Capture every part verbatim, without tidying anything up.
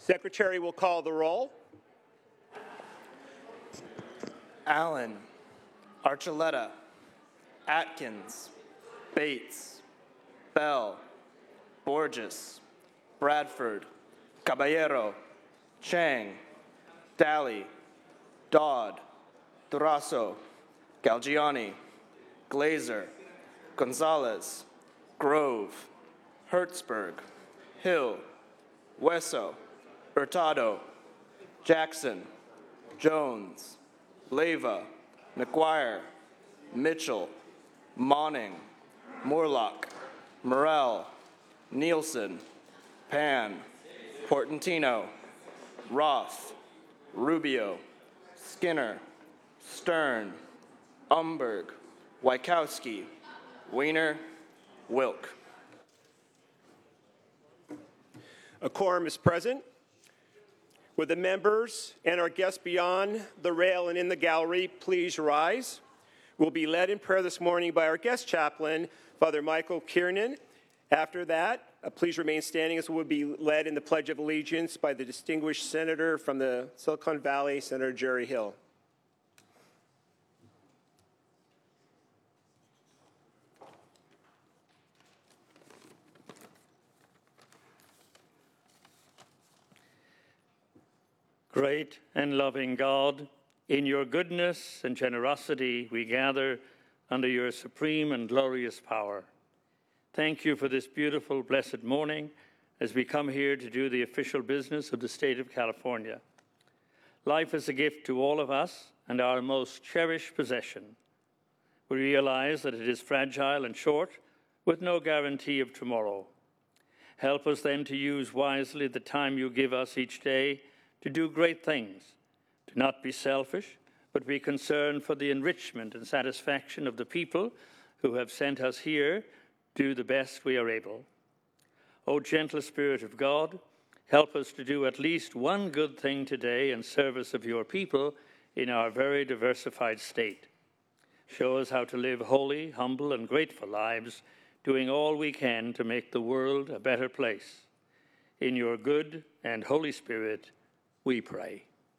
Secretary will call the roll. Allen, Archuleta, Atkins, Bates, Bell, Borges, Bradford, Caballero, Chang, Daly, Dodd, Duraso, Galgiani, Glazer, Gonzalez, Grove, Hertzberg, Hill, Wesso, Hurtado, Jackson, Jones, Leyva, McGuire, Mitchell, Monning, Moorlock, Morrell, Nielsen, Pan, Portantino, Roth, Rubio, Skinner, Stern, Umberg, Wykowski, Weiner, Wilk. A quorum is present. Would the members and our guests beyond the rail and in the gallery please rise? We'll be led in prayer this morning by our guest chaplain, Father Michael Kiernan. After that, uh, please remain standing as we'll be led in the Pledge of Allegiance by the distinguished senator from the Silicon Valley, Senator Jerry Hill. Great and loving God, in your goodness and generosity we gather under your supreme and glorious power. Thank you for this beautiful, blessed morning as we come here to do the official business of the state of California. Life is a gift to all of us and our most cherished possession. We realize that it is fragile and short, with no guarantee of tomorrow. Help us then to use wisely the time you give us each day to do great things, to not be selfish, but be concerned for the enrichment and satisfaction of the people who have sent us here to do the best we are able. O gentle Spirit of God, help us to do at least one good thing today in service of your people in our very diversified state. Show us how to live holy, humble, and grateful lives, doing all we can to make the world a better place. In your good and Holy Spirit, we pray.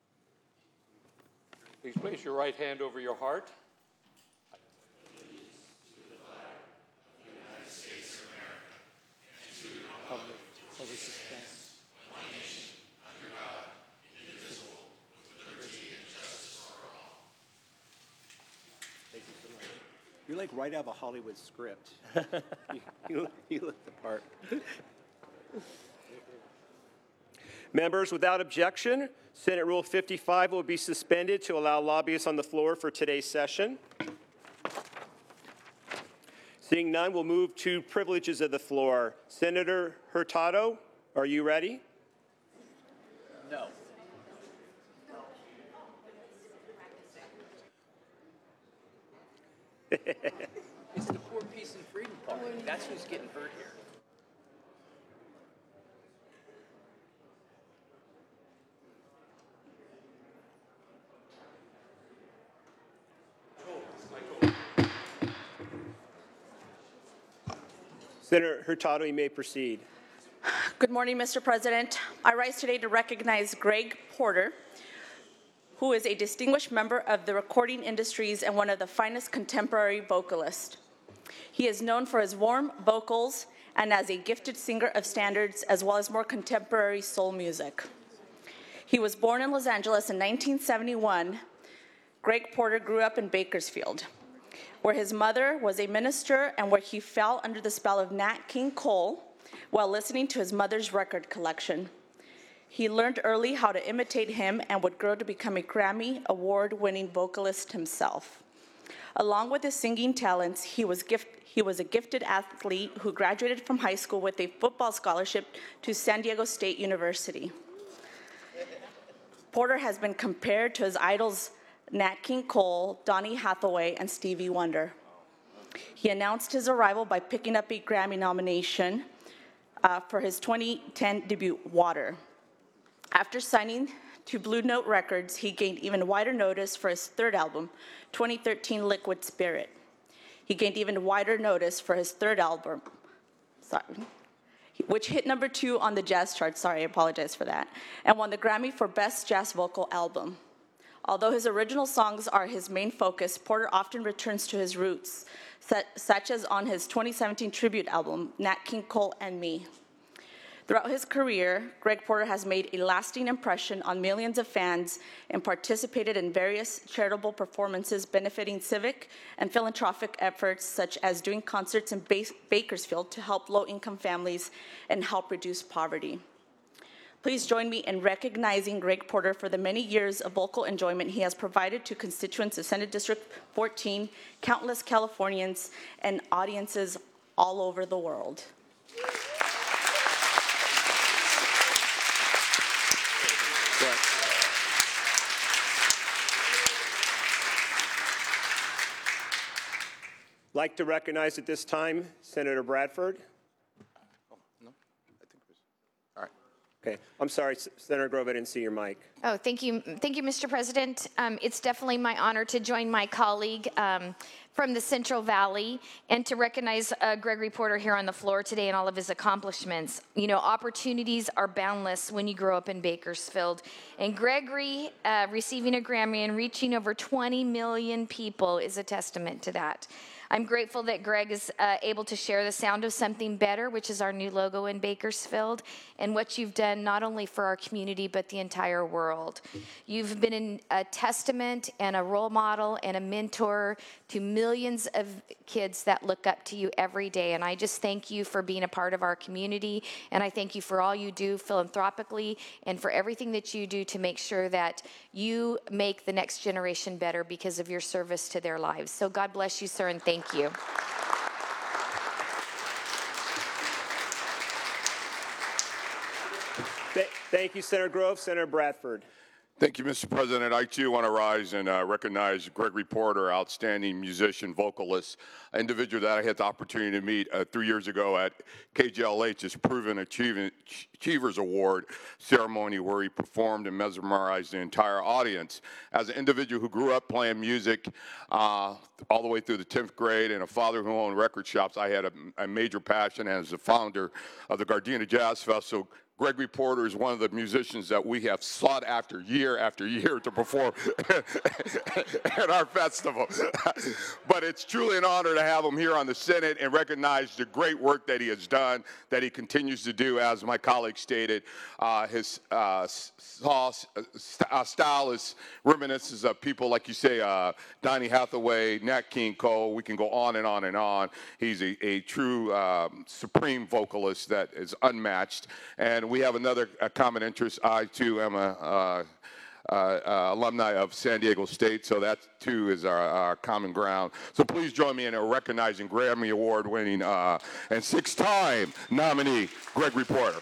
Please place your right hand over your heart. You're like right out of a Hollywood script. you, you, you look the part. Members, without objection, Senate Rule fifty-five will be suspended to allow lobbyists on the floor for today's session. Seeing none, we'll move to privileges of the floor. Senator Hurtado, are you ready? No. It's the poor peace and freedom part. That's who's getting hurt here. Senator Hurtado, you may proceed. Good morning, Mister President. I rise today to recognize Greg Porter, who is a distinguished member of the recording industries and one of the finest contemporary vocalists. He is known for his warm vocals and as a gifted singer of standards as well as more contemporary soul music. He was born in Los Angeles in nineteen seventy-one. Greg Porter grew up in Bakersfield, where his mother was a minister and where he fell under the spell of Nat King Cole while listening to his mother's record collection. He learned early how to imitate him and would grow to become a Grammy award-winning vocalist himself. Along with his singing talents, he was, gift, he was a gifted athlete who graduated from high school with a football scholarship to San Diego State University. Porter has been compared to his idols Nat King Cole, Donny Hathaway, and Stevie Wonder. He announced his arrival by picking up a Grammy nomination uh, for his twenty ten debut, Water. After signing to Blue Note Records, he gained even wider notice for his third album, twenty thirteen Liquid Spirit. He gained even wider notice for his third album, sorry. which hit number two on the jazz chart. Sorry, I apologize for that. And won the Grammy for Best Jazz Vocal Album. Although his original songs are his main focus, Porter often returns to his roots, such as on his twenty seventeen tribute album, Nat King Cole and Me. Throughout his career, Greg Porter has made a lasting impression on millions of fans and participated in various charitable performances benefiting civic and philanthropic efforts, such as doing concerts in Bakersfield to help low-income families and help reduce poverty. Please join me in recognizing Greg Porter for the many years of vocal enjoyment he has provided to constituents of Senate District fourteen, countless Californians, and audiences all over the world. I'd like to recognize at this time Senator Bradford. Oh, no, I think it was, all right. Okay, I'm sorry, Senator Grove, I didn't see your mic. Oh, thank you. Thank you, Mister President. Um, it's definitely my honor to join my colleague um, from the Central Valley and to recognize uh, Gregory Porter here on the floor today and all of his accomplishments. You know, opportunities are boundless when you grow up in Bakersfield. And Gregory uh, receiving a Grammy and reaching over twenty million people is a testament to that. I'm grateful that Greg is uh, able to share the sound of something better, which is our new logo in Bakersfield, and what you've done not only for our community, but the entire world. You've been in a testament and a role model and a mentor to millions of kids that look up to you every day, and I just thank you for being a part of our community, and I thank you for all you do philanthropically and for everything that you do to make sure that you make the next generation better because of your service to their lives. So God bless you, sir, and thank Thank you. Th thank you, Senator Grove. Senator Bradford. Thank you, Mister President. I, too, want to rise and uh, recognize Gregory Porter, outstanding musician, vocalist, individual that I had the opportunity to meet uh, three years ago at K J L H's Proven Achievement, Achievers Award ceremony, where he performed and mesmerized the entire audience. As an individual who grew up playing music uh, all the way through the tenth grade and a father who owned record shops, I had a, a major passion as the founder of the Gardena Jazz Festival. Gregory Porter is one of the musicians that we have sought after year after year to perform at our festival. But it's truly an honor to have him here on the Senate and recognize the great work that he has done, that he continues to do. As my colleague stated, uh, his uh, style is reminiscent of people like you say, uh, Donny Hathaway, Nat King Cole. We can go on and on and on. He's a, a true um, supreme vocalist that is unmatched. And we have another uh, common interest. I, too, am a uh, uh, uh, alumni of San Diego State, so that, too, is our, our common ground. So please join me in recognizing Grammy Award-winning uh, and six-time nominee Gregory Porter.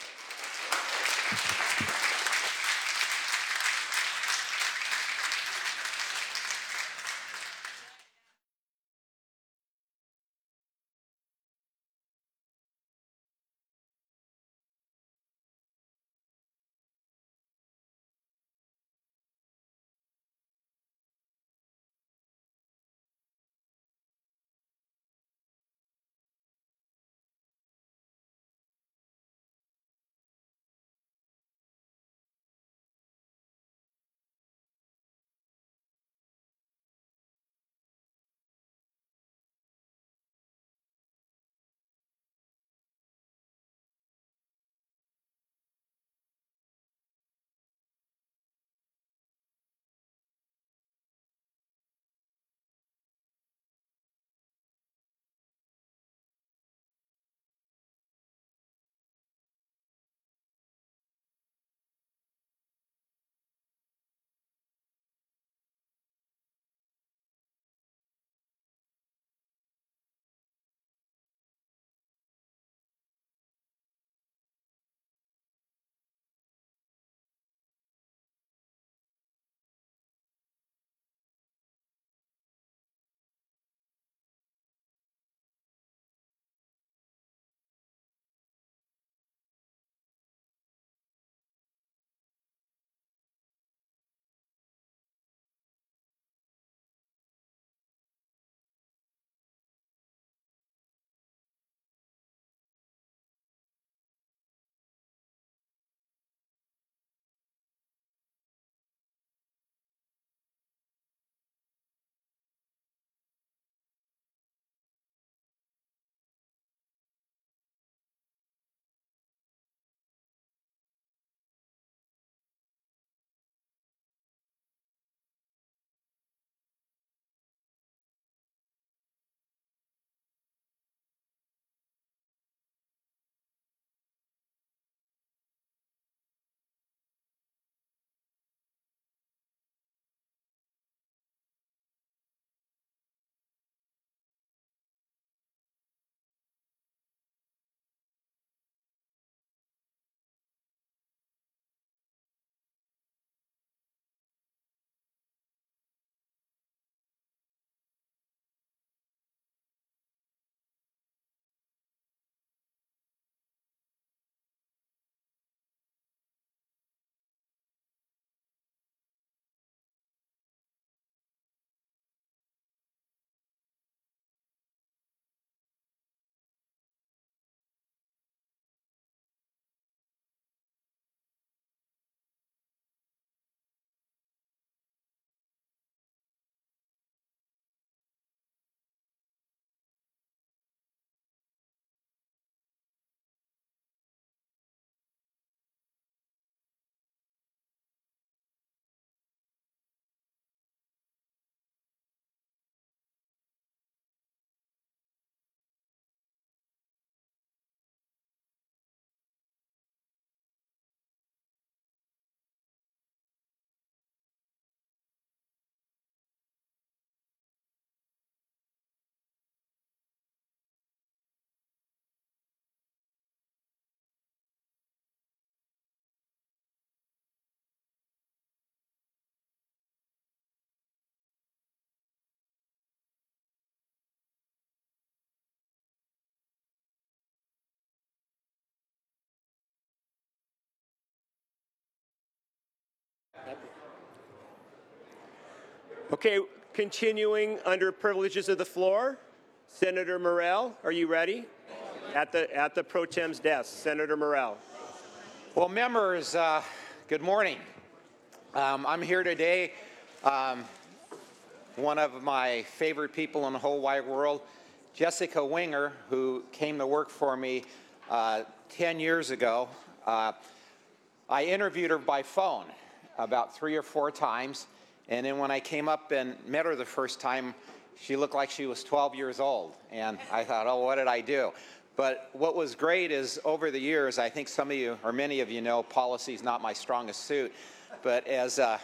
Okay, continuing under privileges of the floor, Senator Morrell, are you ready? At the, at the pro tem's desk, Senator Morrell. Well, members, uh, good morning. Um, I'm here today, um, one of my favorite people in the whole wide world, Jessica Winger, who came to work for me uh, ten years ago. Uh, I interviewed her by phone about three or four times, and then when I came up and met her the first time, she looked like she was twelve years old, and I thought, oh, what did I do? But what was great is over the years, I think some of you, or many of you know, policy is not my strongest suit, but as, uh,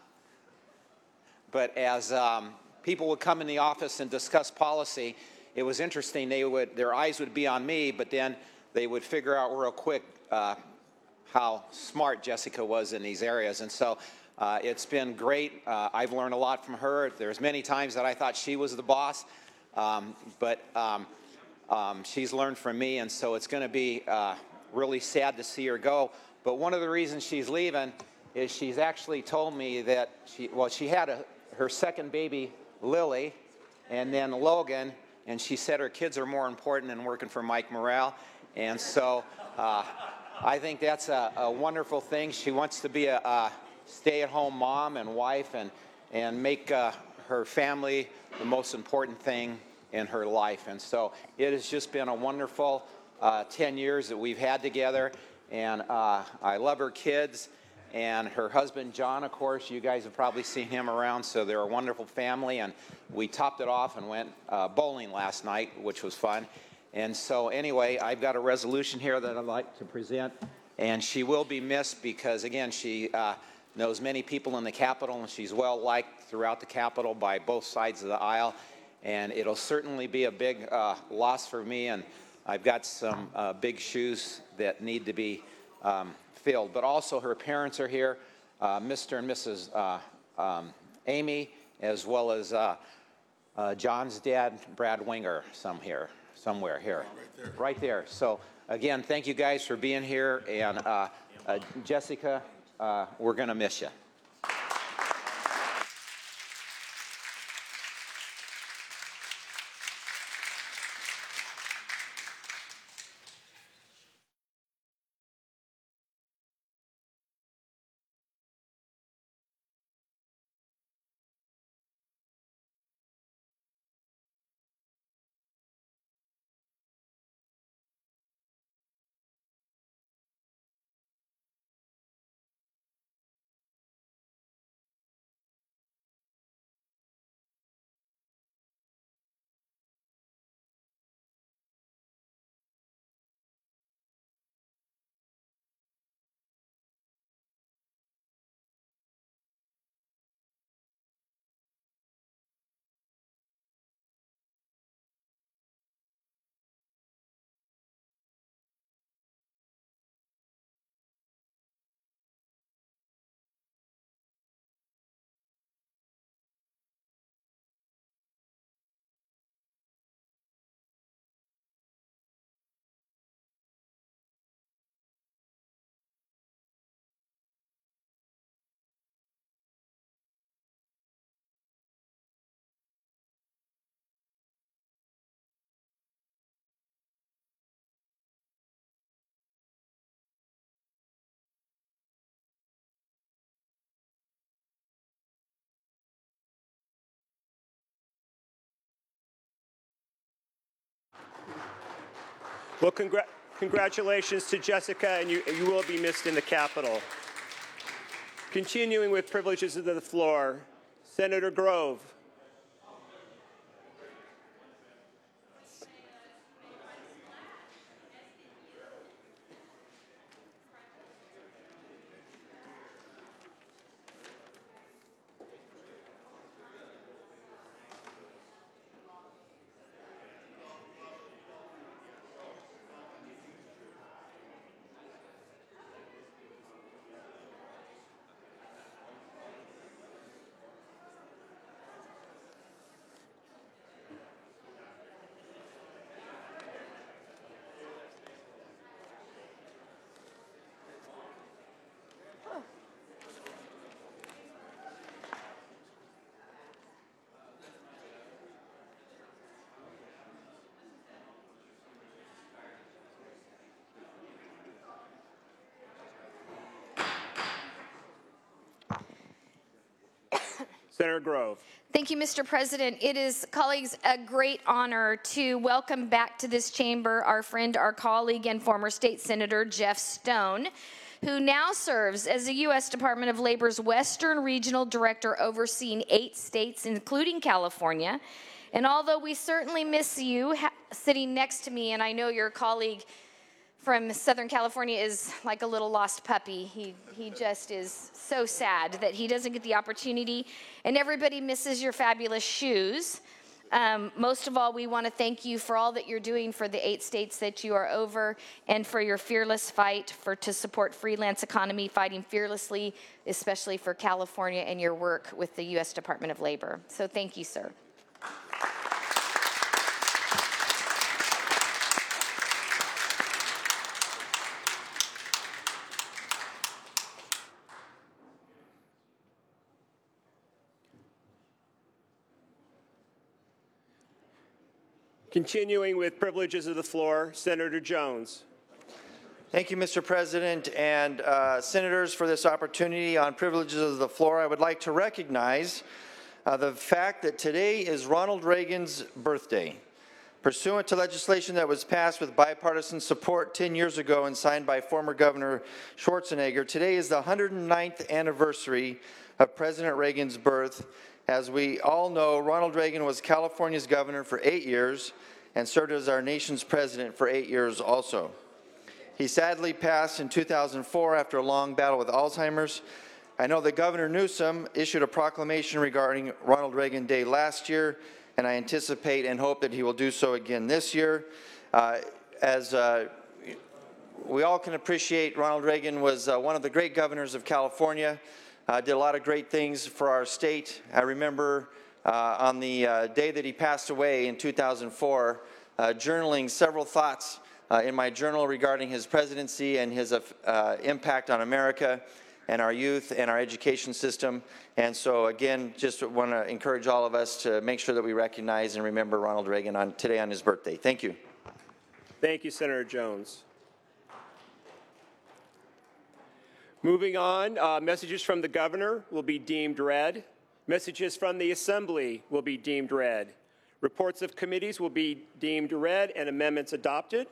but as um, people would come in the office and discuss policy, it was interesting. They would, their eyes would be on me, but then they would figure out real quick uh, how smart Jessica was in these areas. And so uh, it's been great. Uh, I've learned a lot from her. There's many times that I thought she was the boss, um, but um, um, she's learned from me, and so it's going to be uh, really sad to see her go. But one of the reasons she's leaving is she's actually told me that she, well, she had a, her second baby, Lily, and then Logan, and she said her kids are more important than working for Mike Morrell. And so uh, I think that's a, a wonderful thing. She wants to be a, a stay-at-home mom and wife and, and make uh, her family the most important thing in her life. And so it has just been a wonderful uh, ten years that we've had together. And uh, I love her kids. And her husband, John, of course, you guys have probably seen him around, so they're a wonderful family. And we topped it off and went uh, bowling last night, which was fun. And so anyway, I've got a resolution here that I'd like to present. And she will be missed because, again, she uh, knows many people in the Capitol, and she's well-liked throughout the Capitol by both sides of the aisle. And it'll certainly be a big uh, loss for me, and I've got some uh, big shoes that need to be um, filled. But also her parents are here, uh, Mister and Missus Uh, um, Amy, as well as uh, uh, John's dad, Brad Winger, some here, somewhere here. Right there. Right there. So again, thank you guys for being here, and uh, uh, Jessica, uh, we're going to miss you. Well, congr congratulations to Jessica, and you, you will be missed in the Capitol. Continuing with privileges of the floor, Senator Grove. Senator Grove. Thank you, Mister President. It is, colleagues, a great honor to welcome back to this chamber our friend, our colleague, and former state senator, Jeff Stone, who now serves as the U S Department of Labor's Western Regional Director overseeing eight states, including California. And although we certainly miss you sitting next to me, and I know your colleague from Southern California is like a little lost puppy. He, he just is so sad that he doesn't get the opportunity, and everybody misses your fabulous shoes. Um, most of all, we want to thank you for all that you're doing for the eight states that you are over, and for your fearless fight for to support freelance economy, fighting fearlessly, especially for California, and your work with the U S Department of Labor. So thank you, sir. Continuing with privileges of the floor, Senator Jones. Thank you, Mister President, and uh, senators, for this opportunity on privileges of the floor. I would like to recognize uh, the fact that today is Ronald Reagan's birthday. Pursuant to legislation that was passed with bipartisan support ten years ago and signed by former Governor Schwarzenegger, today is the one hundred ninth anniversary of President Reagan's birth. As we all know, Ronald Reagan was California's governor for eight years and served as our nation's president for eight years also. He sadly passed in two thousand four after a long battle with Alzheimer's. I know that Governor Newsom issued a proclamation regarding Ronald Reagan Day last year, and I anticipate and hope that he will do so again this year. Uh, as uh, we all can appreciate, Ronald Reagan was uh, one of the great governors of California. Uh, did a lot of great things for our state. I remember uh, on the uh, day that he passed away in two thousand four, uh, journaling several thoughts uh, in my journal regarding his presidency and his uh, impact on America and our youth and our education system. And so again, just want to encourage all of us to make sure that we recognize and remember Ronald Reagan on today on his birthday. Thank you. Thank you, Senator Jones. Moving on, uh, messages from the governor will be deemed read. Messages from the assembly will be deemed read. Reports of committees will be deemed read and amendments adopted.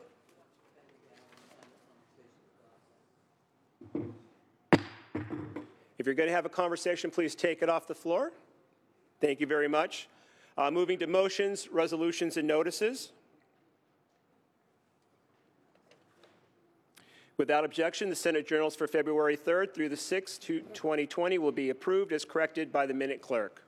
If you're going to have a conversation, please take it off the floor. Thank you very much. Uh, moving to motions, resolutions, and notices. Without objection, the Senate journals for February third through the sixth, twenty twenty will be approved as corrected by the minute clerk.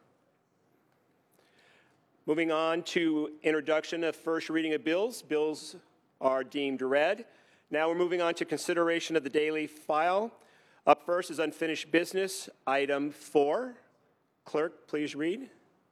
Moving on to introduction of first reading of bills. Bills are deemed read. Now we're moving on to consideration of the daily file. Up first is unfinished business, item four. Clerk, please read.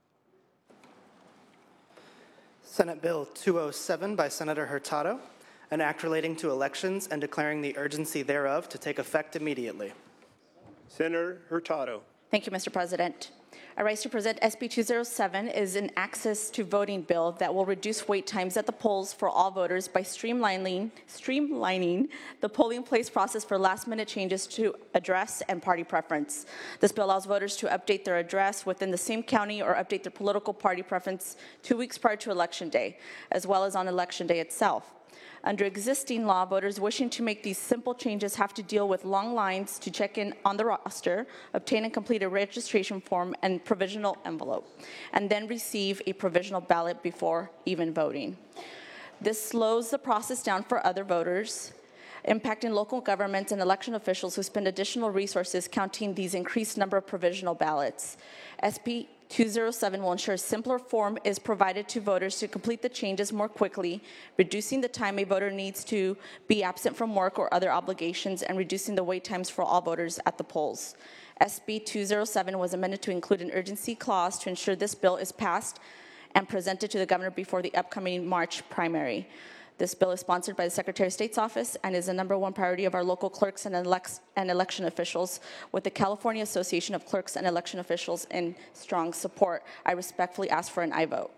Senate Bill two oh seven by Senator Hurtado, an act relating to elections and declaring the urgency thereof to take effect immediately. Senator Hurtado. Thank you, Mister President. I rise to present S B two oh seven is an access to voting bill that will reduce wait times at the polls for all voters by streamlining, streamlining the polling place process for last-minute changes to address and party preference. This bill allows voters to update their address within the same county or update their political party preference two weeks prior to Election Day, as well as on Election Day itself. Under existing law, voters wishing to make these simple changes have to deal with long lines to check in on the roster, obtain and complete a registration form and provisional envelope, and then receive a provisional ballot before even voting. This slows the process down for other voters, impacting local governments and election officials who spend additional resources counting these increased number of provisional ballots. S B two oh seven will ensure a simpler form is provided to voters to complete the changes more quickly, reducing the time a voter needs to be absent from work or other obligations, and reducing the wait times for all voters at the polls. S B two oh seven was amended to include an urgency clause to ensure this bill is passed and presented to the governor before the upcoming March primary. This bill is sponsored by the Secretary of State's office and is the number one priority of our local clerks and, elect and election officials, with the California Association of Clerks and Election Officials in strong support. I respectfully ask for an aye vote.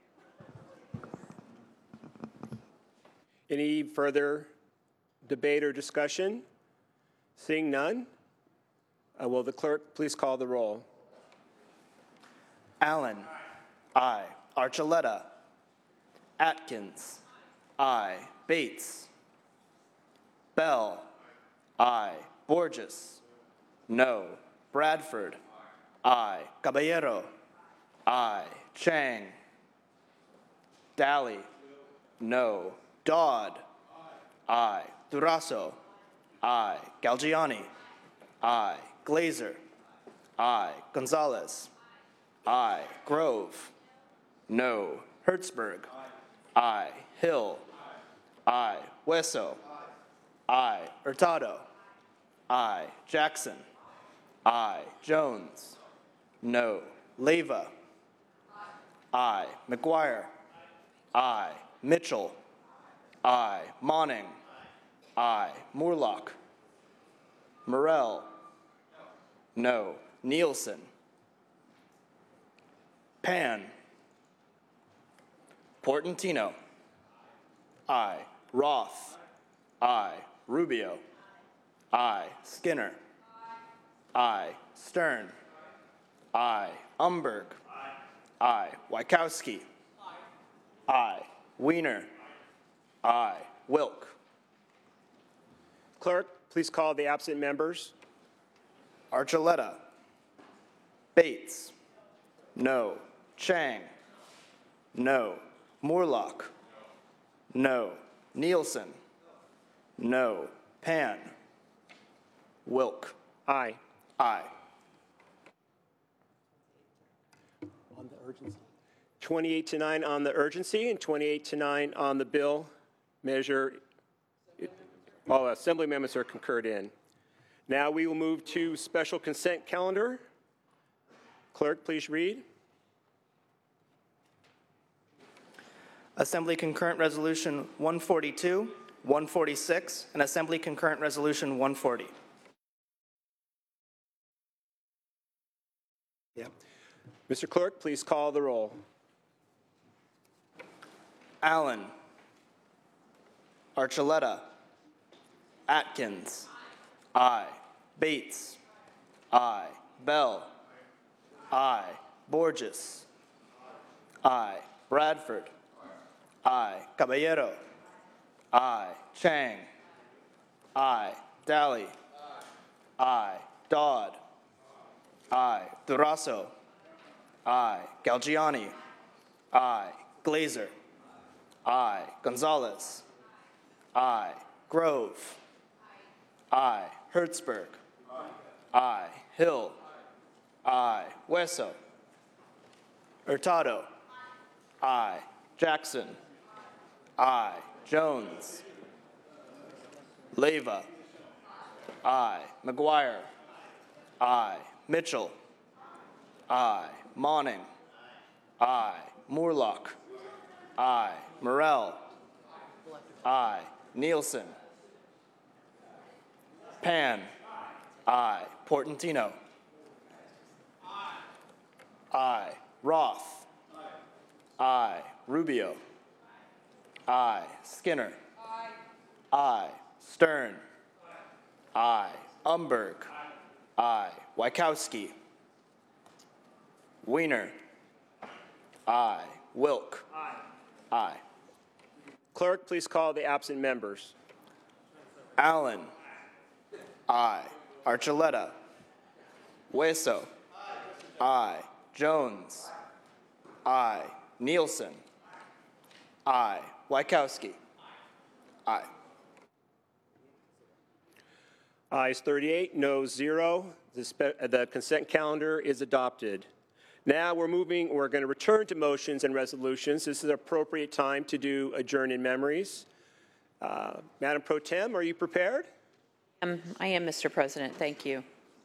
Any further debate or discussion? Seeing none, uh, will the clerk please call the roll? Allen. Aye. Archuleta. Atkins. Aye. Bates. Bell. Aye. Borges. No. Bradford. Aye. Caballero. Aye. Chang. Daly. No. Dodd. Aye. Duraso. Aye. Galgiani. Aye. Glazer. Aye. Gonzalez. Aye. Grove. No. Hertzberg. Aye. Hill. Aye. Hueso. Aye. Hurtado. Aye. Jackson. Aye. Jones. No. Leyva. Aye. McGuire. Aye. Mitchell. Aye. Monning. Aye. Moorlock. Morell. No. Nielsen. Pan. Portantino. Aye. Roth. Aye. Rubio. Aye. Skinner. Aye. Stern. Aye. Umberg. Aye. Wykowski. Aye. Wiener. Aye. Wilk. Clerk, please call the absent members. Archuleta. Bates. No. Chang. No. Moorlock. No. Nielsen. No. Pan. Wilk. Aye. Aye. On the urgency. twenty-eight to nine on the urgency and twenty-eight to nine on the bill measure. All assembly amendments are concurred in. Now we will move to special consent calendar. Clerk, please read. Assembly Concurrent Resolution one forty-two, one forty-six, and Assembly Concurrent Resolution one forty. Yeah. Mister Clerk, please call the roll. Allen. Archuleta. Atkins. Aye. Bates. Aye. Bell. Aye. Borges. Aye. Bradford. Aye. Caballero. Aye. Chang. Aye. Daly. Aye. Dodd. Aye. Duraso. Aye. Galgiani. Aye. Glazer. Aye. Gonzalez. Aye. Grove. Aye. Hertzberg. Aye. Hill. Aye. Hueso. Hurtado. Aye. Jackson. Aye. Jones. Leyva. Aye. McGuire. Aye. Mitchell. Aye. Monning. Aye. Moorlock. Aye. Morell. Aye. Nielsen. Pan. Aye. Portantino. Aye. Roth. Aye. Rubio. Aye. Skinner. Aye. Stern. Aye. Umberg. Aye. Wykowski. Wiener. Aye. Wilk. Aye. Clerk, please call the absent members. Allen. Aye. Archuleta. Hueso. Aye. Jones. Aye. Nielsen. Aye. Wykowski. Aye. Ayes thirty-eight, noes zero. The, spe- the consent calendar is adopted. Now we're moving, we're going to return to motions and resolutions. This is an appropriate time to do adjourn in memories. Uh, Madam Pro Tem, are you prepared? Um, I am, Mister President. Thank you.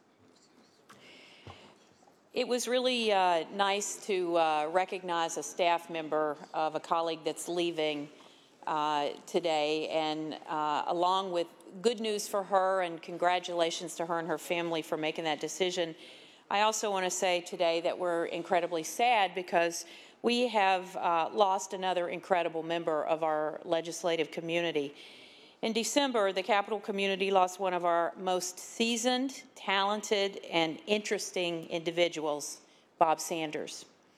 It was really uh, nice to uh, recognize a staff member of a colleague that's leaving uh, today, and uh, along with good news for her and congratulations to her and her family for making that decision, I also want to say today that we're incredibly sad because we have uh, lost another incredible member of our legislative community. In December, the Capitol community lost one of our most seasoned, talented, and interesting individuals, Bob Sanders.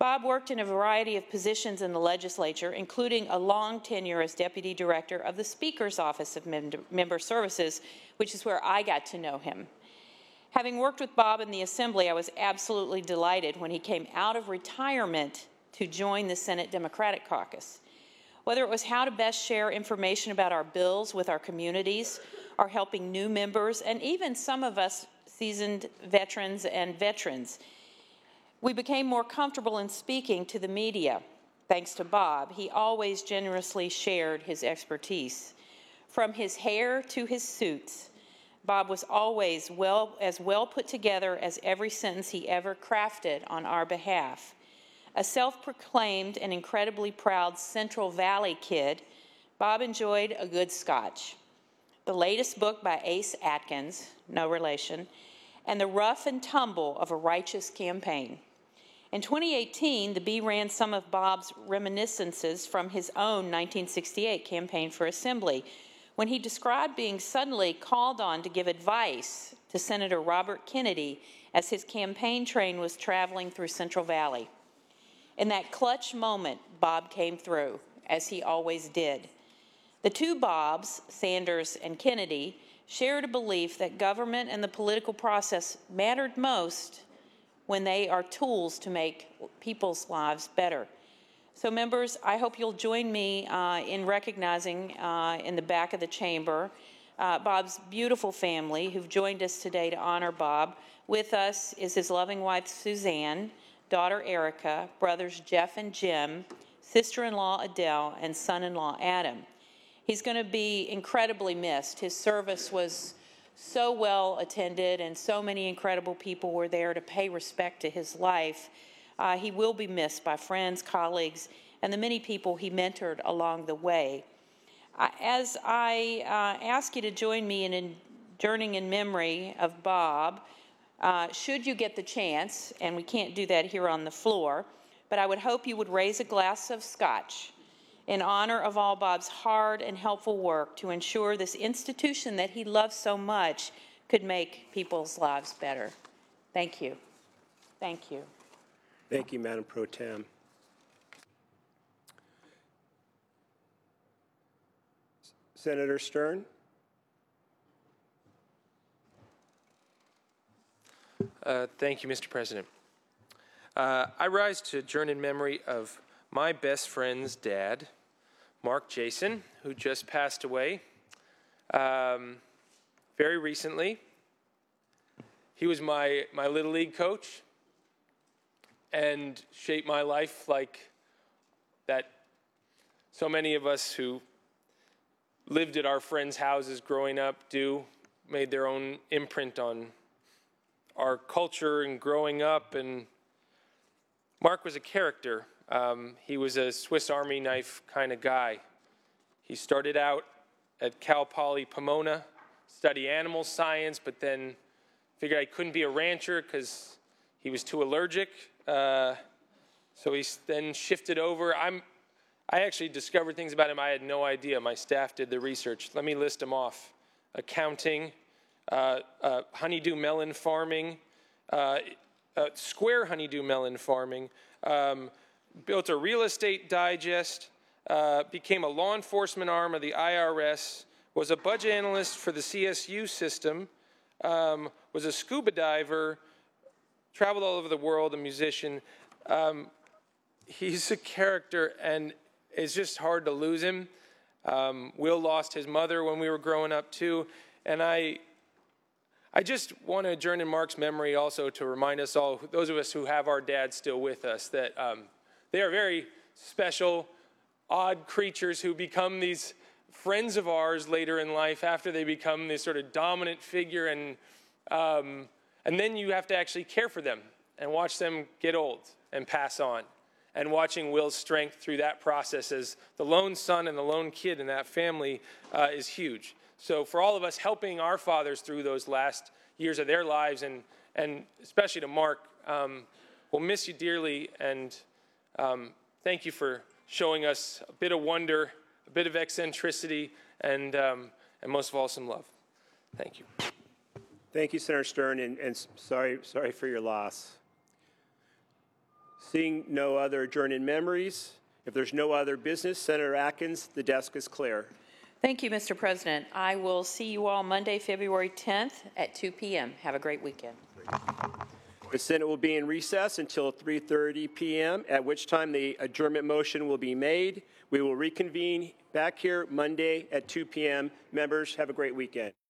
Bob worked in a variety of positions in the legislature, including a long tenure as Deputy Director of the Speaker's Office of Member Services, which is where I got to know him. Having worked with Bob in the Assembly, I was absolutely delighted when he came out of retirement to join the Senate Democratic Caucus. Whether it was how to best share information about our bills with our communities, or helping new members, and even some of us seasoned veterans and veterans, we became more comfortable in speaking to the media. Thanks to Bob, he always generously shared his expertise. From his hair to his suits, Bob was always well, as well put together as every sentence he ever crafted on our behalf. A self-proclaimed and incredibly proud Central Valley kid, Bob enjoyed a good scotch. The latest book by Ace Atkins, no relation, and the rough and tumble of a righteous campaign. In twenty eighteen, the Bee ran some of Bob's reminiscences from his own nineteen sixty-eight campaign for Assembly, when he described being suddenly called on to give advice to Senator Robert Kennedy as his campaign train was traveling through Central Valley. In that clutch moment, Bob came through, as he always did. The two Bobs, Sanders and Kennedy, shared a belief that government and the political process mattered most when they are tools to make people's lives better. So members, I hope you'll join me uh, in recognizing uh, in the back of the chamber uh, Bob's beautiful family who've joined us today to honor Bob. With us is his loving wife, Suzanne, daughter, Erica, brothers Jeff and Jim, sister-in-law, Adele, and son-in-law, Adam. He's going to be incredibly missed. His service was so well attended, and so many incredible people were there to pay respect to his life. Uh, he will be missed by friends, colleagues, and the many people he mentored along the way. Uh, as I uh, ask you to join me in journeying in memory of Bob, uh, should you get the chance, and we can't do that here on the floor, but I would hope you would raise a glass of scotch in honor of all Bob's hard and helpful work to ensure this institution that he loved so much could make people's lives better. Thank you. Thank you. Thank you, Madam Pro Tem. Senator Stern. Uh, thank you, Mister President. Uh, I rise to adjourn in memory of my best friend's dad, Mark Jason, who just passed away um, very recently. He was my, my Little League coach and shaped my life like that so many of us who lived at our friends' houses growing up do, made their own imprint on our culture and growing up. And Mark was a character. Um, he was a Swiss Army knife kind of guy. He started out at Cal Poly Pomona, study animal science, but then figured I couldn't be a rancher because he was too allergic. Uh, so he then shifted over. I'm, I actually discovered things about him I had no idea. My staff did the research. Let me list them off. Accounting, uh, uh, honeydew melon farming, uh, uh, square honeydew melon farming, um, built a real estate digest, uh, became a law enforcement arm of the I R S, was a budget analyst for the C S U system, um, was a scuba diver, traveled all over the world, a musician. Um, he's a character, and it's just hard to lose him. Um, Will lost his mother when we were growing up, too. And I, I just want to adjourn in Mark's memory also to remind us all, those of us who have our dad still with us, that um, they are very special, odd creatures who become these friends of ours later in life after they become this sort of dominant figure. And, um, and then you have to actually care for them and watch them get old and pass on. And watching Will's strength through that process as the lone son and the lone kid in that family uh, is huge. So for all of us helping our fathers through those last years of their lives, and, and especially to Mark, um, we'll miss you dearly, and um, thank you for showing us a bit of wonder, a bit of eccentricity, and, um, and most of all, some love. Thank you. Thank you, Senator Stern, and, and sorry, sorry for your loss. Seeing no other adjourned in memories, if there's no other business, Senator Atkins, the desk is clear. Thank you, Mister President. I will see you all Monday, February tenth at two p m Have a great weekend. The Senate will be in recess until three thirty p m, at which time the adjournment motion will be made. We will reconvene back here Monday at two p m Members, have a great weekend.